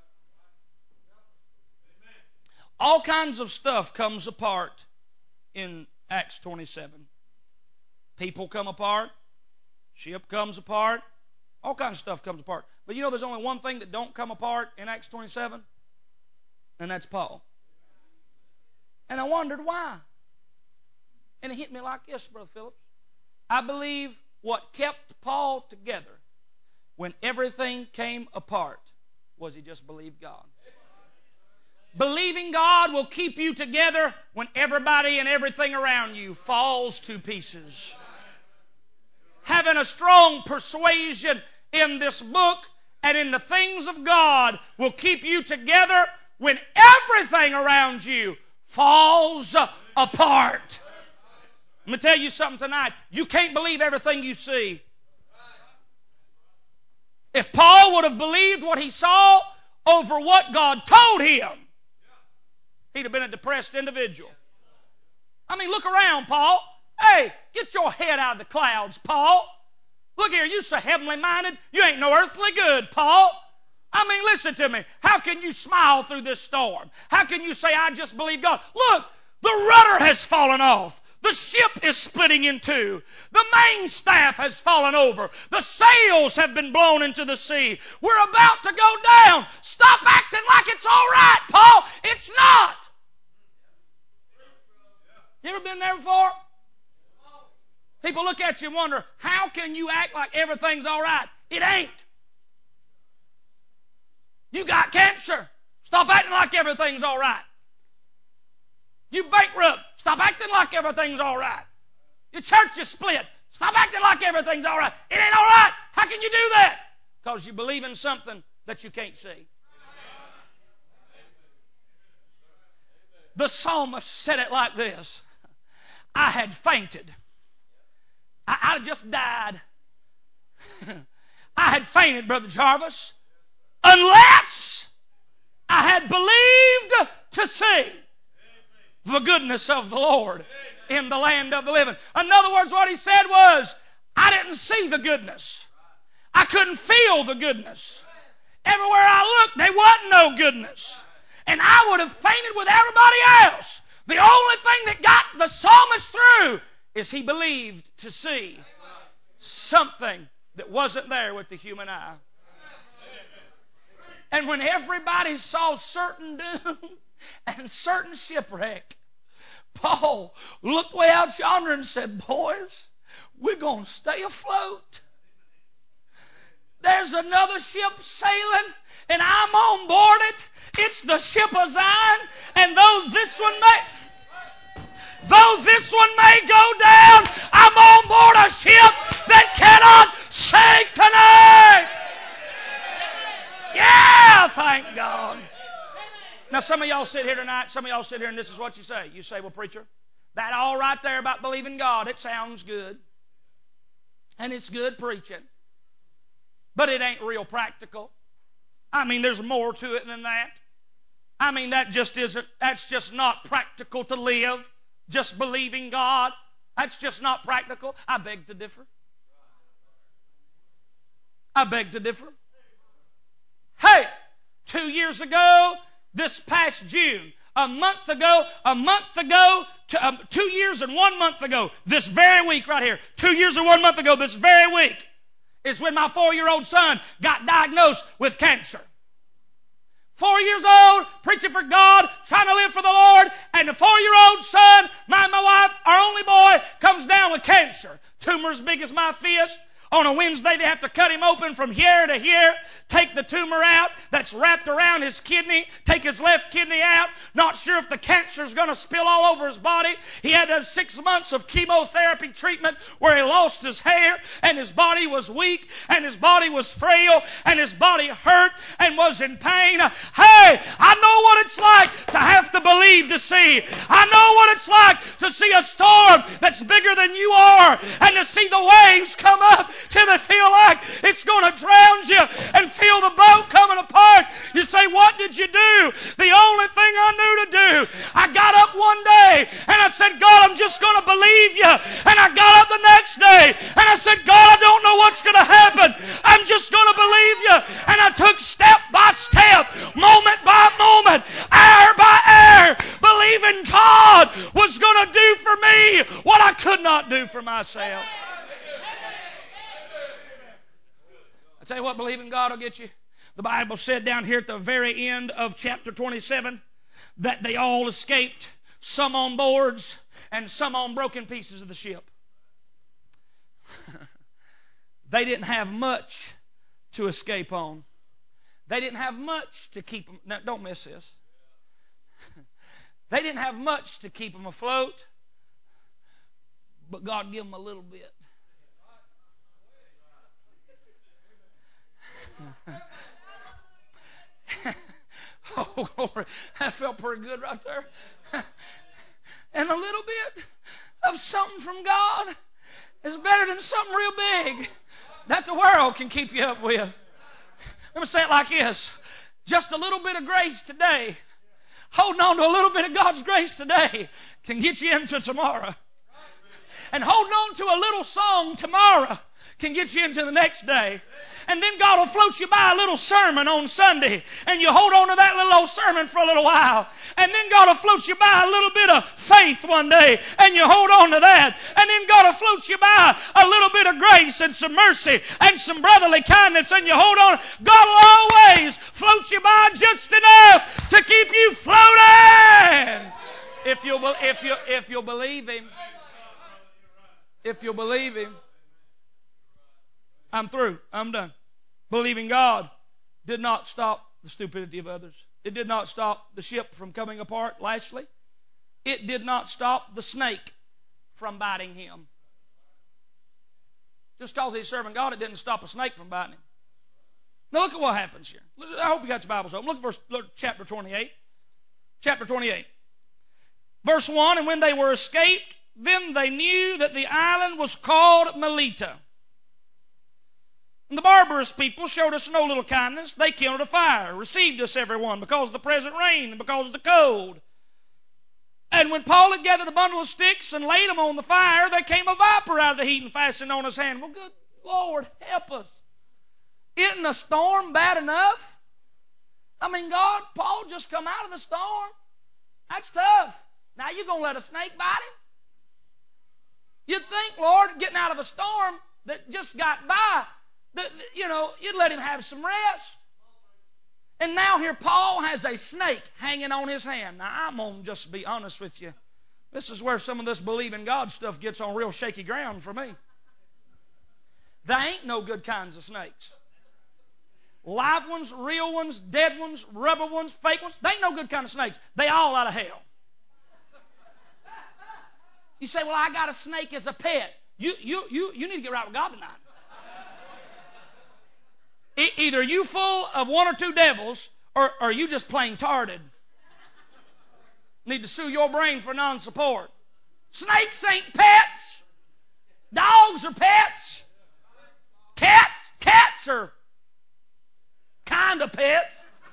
All kinds of stuff comes apart in Acts 27. People come apart, ship comes apart, all kinds of stuff comes apart. But you know there's only one thing that don't come apart in Acts 27, and that's Paul. And I wondered why. And it hit me like this, Brother Phillips. I believe what kept Paul together when everything came apart was he just believed God. Believing God will keep you together when everybody and everything around you falls to pieces. Having a strong persuasion in this book and in the things of God will keep you together when everything around you falls apart. Let me tell you something tonight. You can't believe everything you see. If Paul would have believed what he saw over what God told him, he'd have been a depressed individual. I mean, look around, Paul. Hey, get your head out of the clouds, Paul. Look here, you so heavenly minded, you ain't no earthly good, Paul. I mean, listen to me. How can you smile through this storm? How can you say, I just believe God? Look, the rudder has fallen off. The ship is splitting in two. The main staff has fallen over. The sails have been blown into the sea. We're about to go down. Stop acting like it's all right, Paul. It's not. You ever been there before? People look at you and wonder, how can you act like everything's all right? It ain't. You got cancer. Stop acting like everything's all right. You bankrupt. Stop acting like everything's all right. Your church is split. Stop acting like everything's all right. It ain't all right. How can you do that? Because you believe in something that you can't see. The psalmist said it like this. I had fainted. I just died. I had fainted, Brother Jarvis, unless I had believed to see the goodness of the Lord in the land of the living. In other words, what he said was, I didn't see the goodness. I couldn't feel the goodness. Everywhere I looked, there wasn't no goodness. And I would have fainted with everybody else. The only thing that got the psalmist through is he believed to see something that wasn't there with the human eye. And when everybody saw certain doom and certain shipwreck, Paul looked way out yonder and said, boys, we're going to stay afloat. There's another ship sailing, and I'm on board it. It's the ship of Zion, and though this one may go down, I'm on board a ship that cannot sink tonight. Yeah, thank God. Now, some of y'all sit here tonight, and this is what you say. You say, well, preacher, that all right there about believing God, it sounds good. And it's good preaching. But it ain't real practical. I mean, there's more to it than that. I mean, that's just not practical to live. Just believing God. That's just not practical. I beg to differ. Hey, 2 years ago, this past June, a month ago, 2 years and 1 month ago, this very week right here, 2 years and 1 month ago, this very week, is when my 4-year-old son got diagnosed with cancer. 4 years old, preaching for God, trying to live for the Lord, and the 4-year-old son, my wife, our only boy, comes down with cancer. Tumor as big as my fist. On a Wednesday, they have to cut him open from here to here, take the tumor out that's wrapped around his kidney, take his left kidney out. Not sure if the cancer is going to spill all over his body. He had 6 months of chemotherapy treatment where he lost his hair, and his body was weak, and his body was frail, and his body hurt and was in pain. Hey, I know what it's like to have to believe to see. I know what it's like to see a storm that's bigger than you are, and to see the waves come up till it feel like it's going to drown you and feel the boat coming apart. You say, what did you do? The only thing I knew to do, I got up one day and I said, God, I'm just going to believe you. And I got up the next day and I said, God, I don't know what's going to happen. I'm just going to believe you. And I took step by step, moment by moment, hour by hour, believing God was going to do for me what I could not do for myself. I tell you what, believing God will get you. The Bible said down here at the very end of chapter 27 that they all escaped, some on boards and some on broken pieces of the ship. They didn't have much to escape on. They didn't have much to keep them. Now, don't miss this. They didn't have much to keep them afloat, but God gave them a little bit. Oh, glory. That felt pretty good right there. And a little bit of something from God is better than something real big that the world can keep you up with. Let me say it like this. Just a little bit of grace today, holding on to a little bit of God's grace today, can get you into tomorrow. And holding on to a little song tomorrow can get you into the next day. And then God will float you by a little sermon on Sunday, and you hold on to that little old sermon for a little while. And then God will float you by a little bit of faith one day, and you hold on to that. And then God will float you by a little bit of grace and some mercy and some brotherly kindness, and you hold on. God will always float you by just enough to keep you floating. If you'll believe Him. If you'll believe Him. I'm through. I'm done. Believing God did not stop the stupidity of others. It did not stop the ship from coming apart. Lastly, it did not stop the snake from biting him. Just because he's serving God, it didn't stop a snake from biting him. Now look at what happens here. I hope you got your Bibles open. Look at chapter 28. Chapter 28. Verse 1, and when they were escaped, then they knew that the island was called Melita. And the barbarous people showed us no little kindness. They kindled a fire, received us everyone because of the present rain and because of the cold. And when Paul had gathered a bundle of sticks and laid them on the fire, there came a viper out of the heat and fastened on his hand. Well, good Lord, help us. Isn't a storm bad enough? I mean, God, Paul just come out of the storm. That's tough. Now you're going to let a snake bite him? You'd think, Lord, getting out of a storm that just got by, you'd let him have some rest. And now here Paul has a snake hanging on his hand. Now I'm going to just be honest with you. This is where some of this believing God stuff gets on real shaky ground for me. There ain't no good kinds of snakes. Live ones, real ones, dead ones, rubber ones, fake ones. They ain't no good kind of snakes. They all out of hell. You say, well, I got a snake as a pet. You need to get right with God tonight. Either you full of one or two devils, or you just plain tarded. Need to sue your brain for non-support. Snakes ain't pets. Dogs are pets. Cats are kind of pets.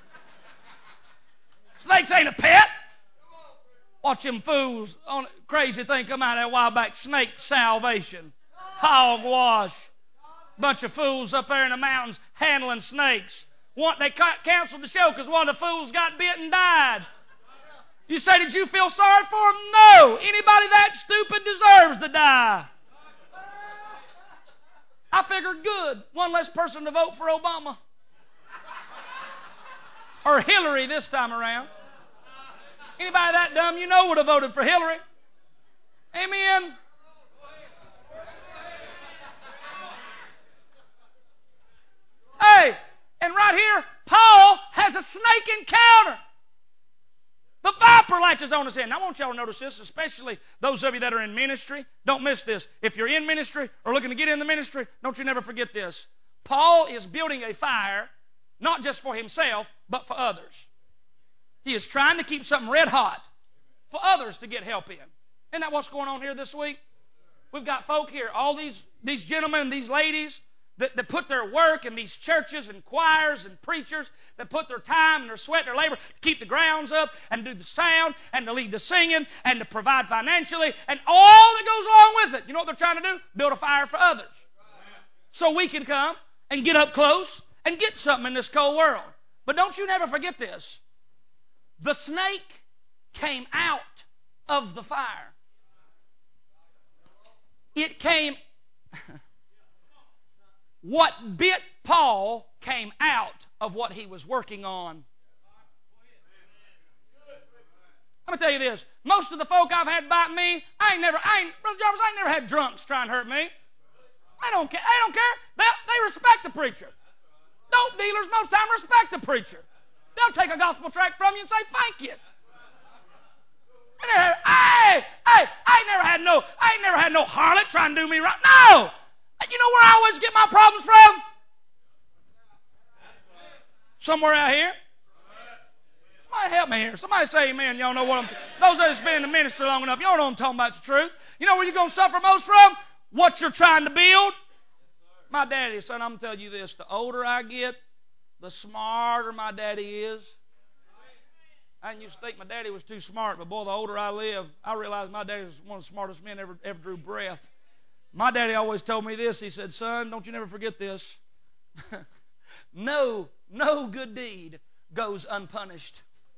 Snakes ain't a pet. Watch them fools on crazy thing come out there a while back. Snake salvation. Hogwash. Bunch of fools up there in the mountains handling snakes. They canceled the show because one of the fools got bit and died. You say, did you feel sorry for them? No. Anybody that stupid deserves to die. I figured, good. One less person to vote for Obama. Or Hillary this time around. Anybody that dumb you know would have voted for Hillary. Amen. Hey, and right here, Paul has a snake encounter. The viper latches on his hand. Now, I want y'all to notice this, especially those of you that are in ministry. Don't miss this. If you're in ministry or looking to get in the ministry, don't you never forget this. Paul is building a fire, not just for himself, but for others. He is trying to keep something red hot for others to get help in. Isn't that what's going on here this week? We've got folk here, all these gentlemen, these ladies, that put their work in these churches and choirs and preachers, that put their time and their sweat and their labor to keep the grounds up and do the sound and to lead the singing and to provide financially and all that goes along with it. You know what they're trying to do? Build a fire for others. So we can come and get up close and get something in this cold world. But don't you never forget this. The snake came out of the fire. It came... What bit Paul came out of what he was working on. I'm going to tell you this. Most of the folk I've had bite me, Brother Jarvis, I ain't never had drunks try and hurt me. They don't care. They respect the preacher. Dope dealers most of the time respect the preacher. They'll take a gospel tract from you and say, thank you. I ain't never had no harlot trying to do me right. No! You know where I always get my problems from? Somewhere out here. Somebody help me here. Somebody say amen. Y'all know what I'm... Those of us been in the ministry long enough, y'all know what I'm talking about. It's the truth. You know where you're going to suffer most from? What you're trying to build. My daddy, son, I'm going to tell you this. The older I get, the smarter my daddy is. I didn't used to think my daddy was too smart, but boy, the older I live, I realize my daddy was one of the smartest men ever drew breath. My daddy always told me this. He said, son, don't you never forget this. No good deed goes unpunished.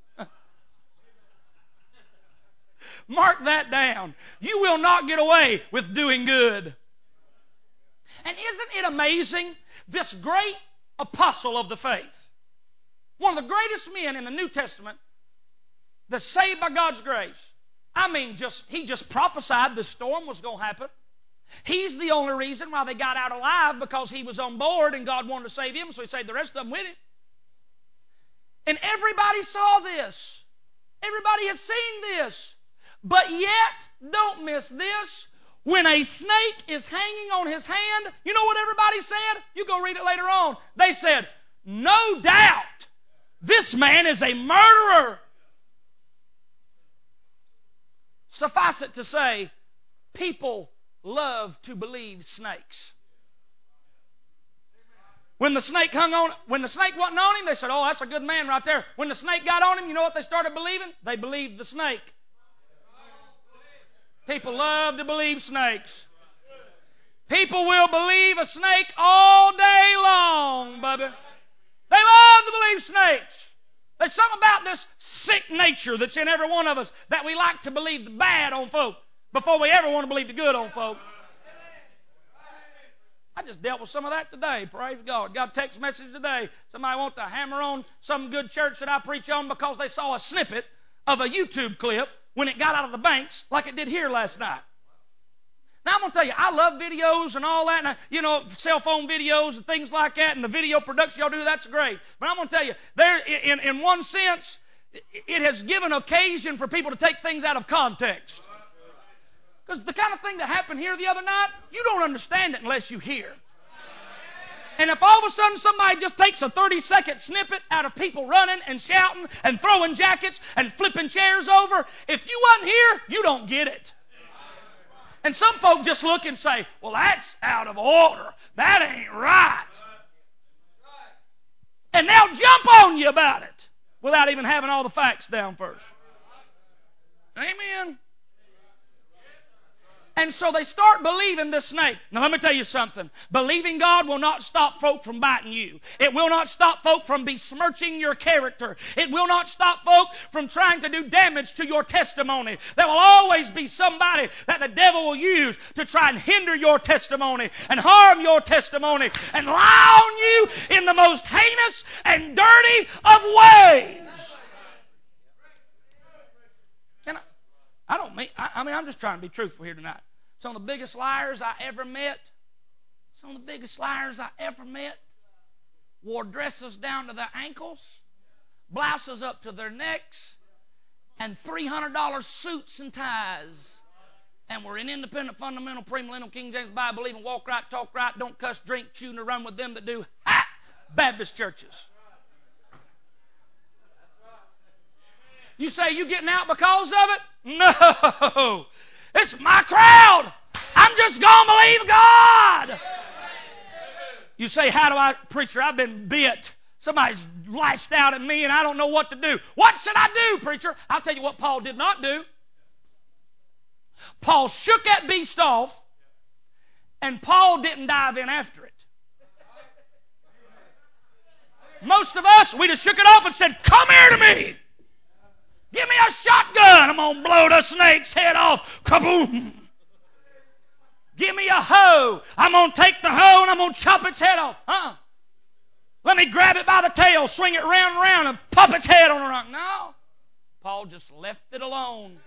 Mark that down. You will not get away with doing good. And isn't it amazing? This great apostle of the faith, one of the greatest men in the New Testament that's saved by God's grace. I mean, he just prophesied the storm was going to happen. He's the only reason why they got out alive, because he was on board and God wanted to save him, so he saved the rest of them with him. And everybody saw this. Everybody has seen this. But yet, don't miss this, when a snake is hanging on his hand, you know what everybody said? You go read it later on. They said, no doubt, this man is a murderer. Suffice it to say, people love to believe snakes. When the snake wasn't on him, they said, oh, that's a good man right there. When the snake got on him, you know what they started believing? They believed the snake. People love to believe snakes. People will believe a snake all day long, Bubba. They love to believe snakes. There's something about this sick nature that's in every one of us that we like to believe the bad on folk before we ever want to believe the good on folk. I just dealt with some of that today. Praise God. Got a text message today. Somebody wants to hammer on some good church that I preach on because they saw a snippet of a YouTube clip when it got out of the banks like it did here last night. Now, I'm going to tell you, I love videos and all that, and cell phone videos and things like that, and the video production y'all do, that's great. But I'm going to tell you, in one sense, it has given occasion for people to take things out of context. Because the kind of thing that happened here the other night, you don't understand it unless you hear. And if all of a sudden somebody just takes a 30-second snippet out of people running and shouting and throwing jackets and flipping chairs over, if you wasn't here, you don't get it. And some folk just look and say, well, that's out of order. That ain't right. And they'll jump on you about it without even having all the facts down first. Amen. And so they start believing this snake. Now let me tell you something. Believing God will not stop folk from biting you. It will not stop folk from besmirching your character. It will not stop folk from trying to do damage to your testimony. There will always be somebody that the devil will use to try and hinder your testimony and harm your testimony and lie on you in the most heinous and dirty of ways. I'm just trying to be truthful here tonight. Some of the biggest liars I ever met wore dresses down to their ankles, blouses up to their necks, and $300 suits and ties. And were in independent, fundamental, premillennial, King James Bible, believing, walk right, talk right, don't cuss, drink, chew, nor run with them that do Baptist churches. You say you getting out because of it? No. It's my crowd. I'm just going to believe God. You say, how do I, preacher, I've been bit. Somebody's lashed out at me and I don't know what to do. What should I do, preacher? I'll tell you what Paul did not do. Paul shook that beast off, and Paul didn't dive in after it. Most of us, we just shook it off and said, come here to me. Give me a shotgun. I'm going to blow the snake's head off. Kaboom. Give me a hoe. I'm going to take the hoe and I'm going to chop its head off. Let me grab it by the tail, swing it round and round, and pop its head on the rock. No. Paul just left it alone.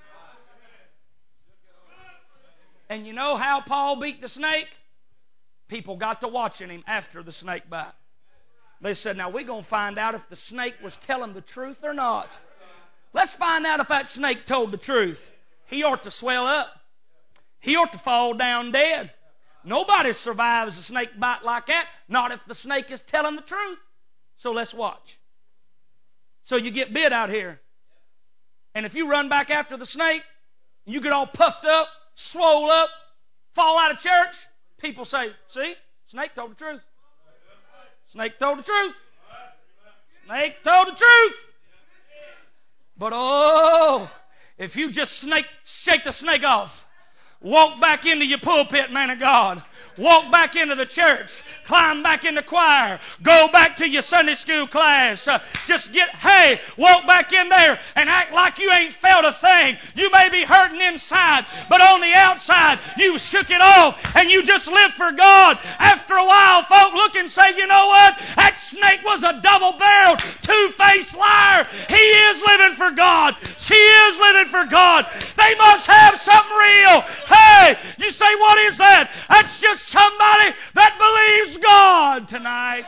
And you know how Paul beat the snake? People got to watching him after the snake bite. They said, now we're going to find out if the snake was telling the truth or not. Let's find out if that snake told the truth. He ought to swell up. He ought to fall down dead. Nobody survives a snake bite like that, not if the snake is telling the truth. So let's watch. So you get bit out here. And if you run back after the snake, you get all puffed up, swole up, fall out of church, people say, see, snake told the truth. Snake told the truth. Snake told the truth. But if you just shake the snake off, walk back into your pulpit, man of God, walk back into the church, climb back in the choir, go back to your Sunday school class, walk back in there and act like you ain't felt a thing. You may be hurting inside, but on the outside, you shook it off and you just live for God. After a while, folk look and say, you know what? That snake was a double-barreled, two-faced liar. He is living for God. She is living for God. They must have something real. Hey, you say, what is that? That's just somebody that believes God tonight.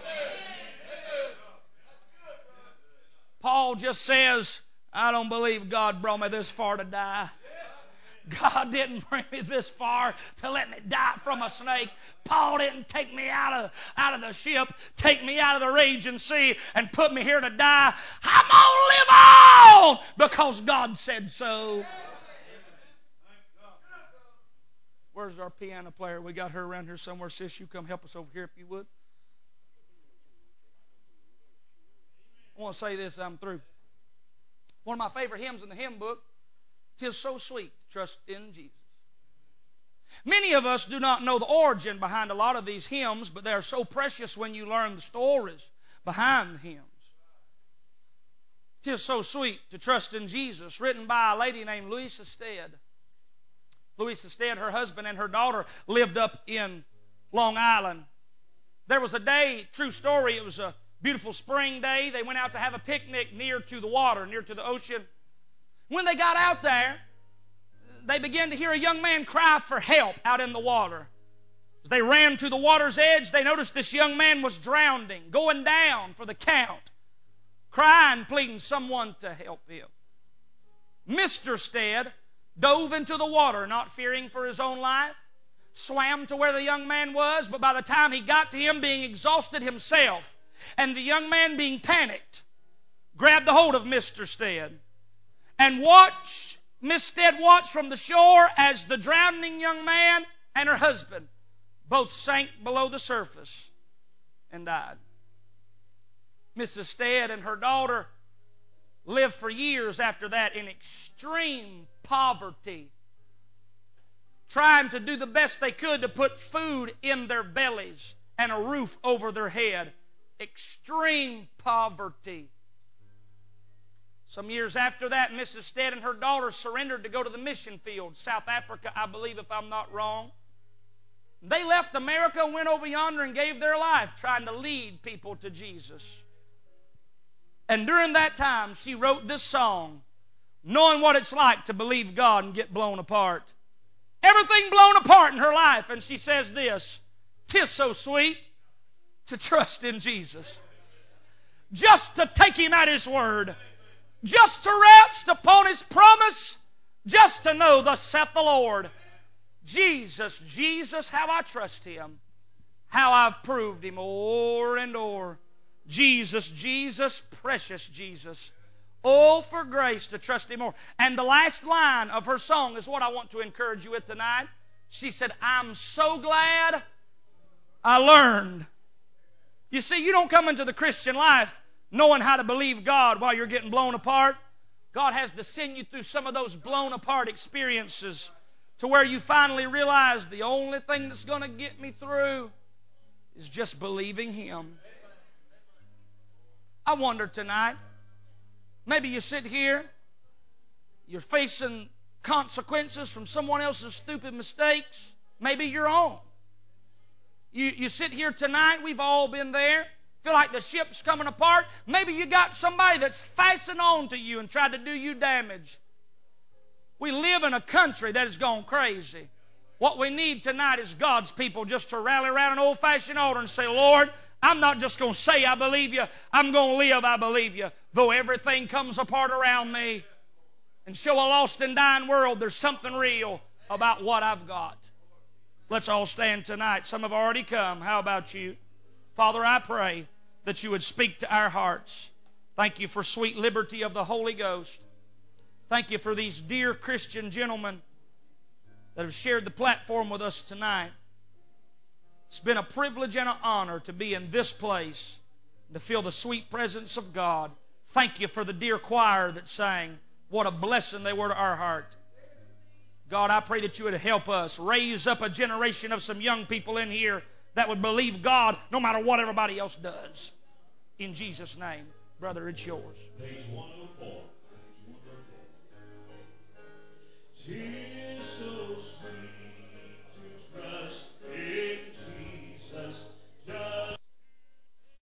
Paul just says, I don't believe God brought me this far to die. God didn't bring me this far to let me die from a snake. Paul didn't take me out of the ship, take me out of the raging sea, and put me here to die. I'm going to live on because God said so. Where's our piano player? We got her around here somewhere. Sis, you come help us over here if you would. I want to say this, I'm through. One of my favorite hymns in the hymn book, "'Tis So Sweet to Trust in Jesus." Many of us do not know the origin behind a lot of these hymns, but they are so precious when you learn the stories behind the hymns. "'Tis So Sweet to Trust in Jesus," written by a lady named Louisa Stead. Louisa Stead, her husband and her daughter lived up in Long Island. There was a day, true story, it was a beautiful spring day. They went out to have a picnic near to the water, near to the ocean. When they got out there, they began to hear a young man cry for help out in the water. As they ran to the water's edge, they noticed this young man was drowning, going down for the count, crying, pleading someone to help him. Mr. Stead dove into the water, not fearing for his own life, swam to where the young man was, but by the time he got to him, being exhausted himself, and the young man being panicked, grabbed a hold of Mr. Stead and watched. Miss Stead watched from the shore as the drowning young man and her husband both sank below the surface and died. Mrs. Stead and her daughter lived for years after that in extreme poverty, trying to do the best they could to put food in their bellies and a roof over their head. Extreme poverty. Some years after that, Mrs. Stead and her daughter surrendered to go to the mission field, South Africa, I believe, if I'm not wrong. They left America and went over yonder and gave their life trying to lead people to Jesus. And during that time, she wrote this song, knowing what it's like to believe God and get blown apart. Everything blown apart in her life. And she says this, "'Tis so sweet to trust in Jesus. Just to take Him at His word. Just to rest upon His promise. Just to know, thus saith the Lord, Jesus, Jesus, how I trust Him. How I've proved Him o'er and o'er. Jesus, Jesus, precious Jesus. Oh, for grace to trust Him more." And the last line of her song is what I want to encourage you with tonight. She said, "I'm so glad I learned." You see, you don't come into the Christian life knowing how to believe God while you're getting blown apart. God has to send you through some of those blown apart experiences to where you finally realize the only thing that's going to get me through is just believing Him. I wonder tonight, maybe you sit here, you're facing consequences from someone else's stupid mistakes, maybe your own. You sit here tonight, we've all been there, feel like the ship's coming apart. Maybe you got somebody that's fastened on to you and tried to do you damage. We live in a country that has gone crazy. What we need tonight is God's people just to rally around an old-fashioned altar and say, "Lord, I'm not just going to say I believe You. I'm going to live I believe You. Though everything comes apart around me, and show a lost and dying world there's something real about what I've got." Let's all stand tonight. Some have already come. How about you? Father, I pray that You would speak to our hearts. Thank You for sweet liberty of the Holy Ghost. Thank You for these dear Christian gentlemen that have shared the platform with us tonight. It's been a privilege and an honor to be in this place, to feel the sweet presence of God. Thank You for the dear choir that sang. What a blessing they were to our heart. God, I pray that You would help us raise up a generation of some young people in here that would believe God no matter what everybody else does. In Jesus' name, brother, it's yours. Page 104.